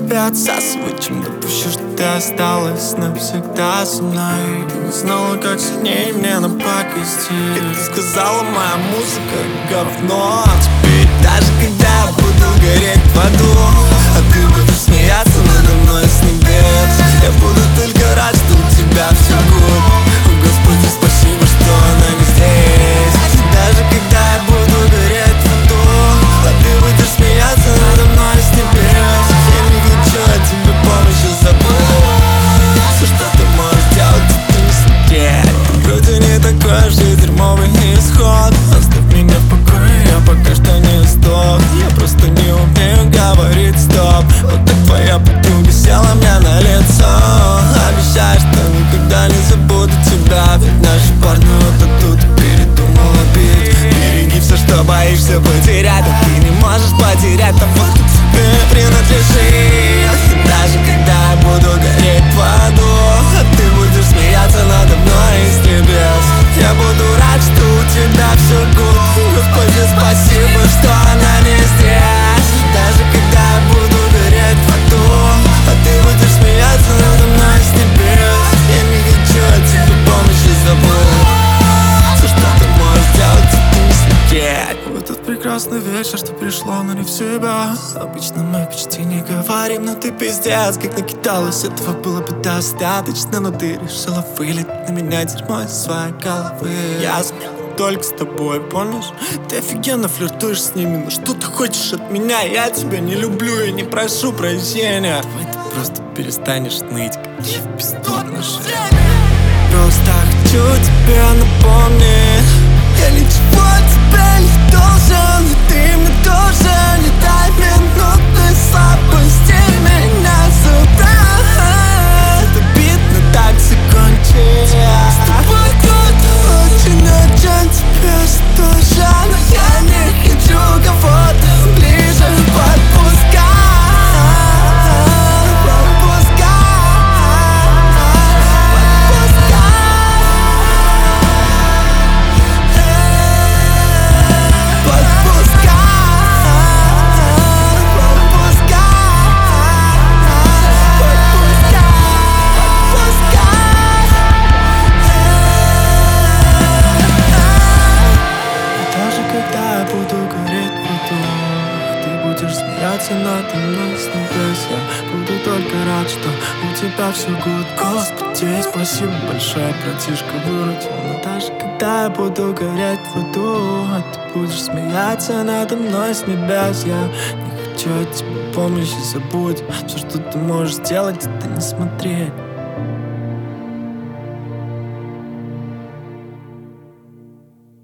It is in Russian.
тебя отсасывать, чем допущу, что ты осталась навсегда со мной. Ты не знала, как сильнее мне напакостить. Как ты сказала, моя музыка говно. Теперь даже когда я буду гореть в аду, а ты будешь смеяться надо мной с небес, я буду только рад, что у тебя все good. Господи, спасибо, что она не здесь. Даже когда я буду гореть в аду, а ты будешь смеяться надо мной с небес, я не хочу от тебя помощи, забудь. Все, что ты можешь делать, это не смотреть. Вроде не такой уж и дерьмовый исход. Оставь меня в покое, я пока что не сдох. Я просто не умею говорить стоп. Вот так твоя подруга села мне на лицо. Обещаю, что никогда не забуду тебя, ведь наши парни вот тут передумала бить. Береги все, что боишься потерять, а ты не можешь потерять того, кто тебе принадлежит. Даже когда я буду гореть в аду, а ты будешь смеяться надо мной из небес, я буду рад, что у тебя все good. Господи, спасибо, что она не здесь. Даже когда я буду гореть в аду, а ты будешь смеяться надо мной с небес, я не хочу от тебя помощи, забудь. Все, что ты можешь делать, это не смотреть. В этот прекрасный вечер, что пришло, но не в себя. Обычно мы почти не говорим, но ты пиздец, как накидалась. Этого было бы достаточно, но ты решила вылить на меня дерьмо из своей головы. Я только с тобой, помнишь? Ты офигенно флиртуешь с ними, но что ты хочешь от меня? Я тебя не люблю и не прошу прощения. Давай ты просто перестанешь ныть, как я в пизду отношения. Просто хочу тебе напомнить, я ничего тебе не должен, и ты мне тоже не дай минутной слабости меня забрать. Это обидно так закончить. С тобой кто-то очень тебе что жаль, но я не хочу кого-то ближе подпускать. Надо мной с небес, я буду только рад, что у тебя все good. Господи, спасибо большое, братишка, выручил. Но даже когда я буду гореть в аду, а ты будешь смеяться надо мной с небес, я не хочу от тебя помощи, забудь. Все, что ты можешь сделать, это не смотреть.